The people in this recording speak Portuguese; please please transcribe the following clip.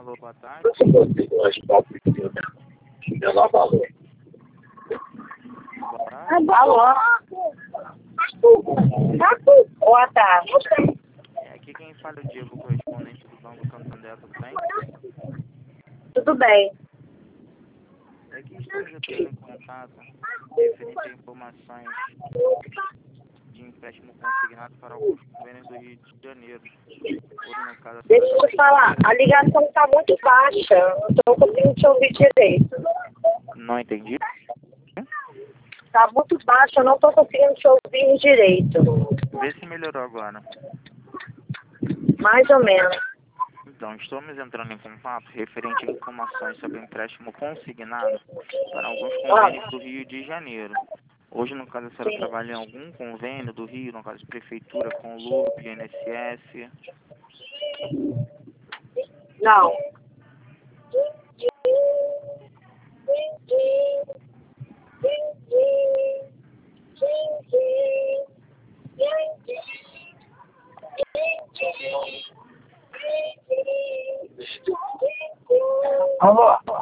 Alô, boa tarde. Menor valor. Boa tarde. Alô? Boa tarde. Aqui quem fala é o Diego, correspondente do Banco Santander, tudo bem? Tudo bem. É que estamos entrando em contato referente a informações de empréstimo consignado para alguns convênios do Rio de Janeiro. Hoje, no caso, Deixa eu te falar, a ligação está muito baixa. Não estou conseguindo te ouvir direito. Não entendi. Está muito baixa, eu não estou conseguindo te ouvir direito. Vê se melhorou agora. Mais ou menos. Então, estamos entrando em contato referente a informações sobre empréstimo consignado para alguns convênios do Rio de Janeiro. Hoje, no caso, a senhora trabalha em algum convênio do Rio, no caso, prefeitura, com LUP, INSS? Não. Alô?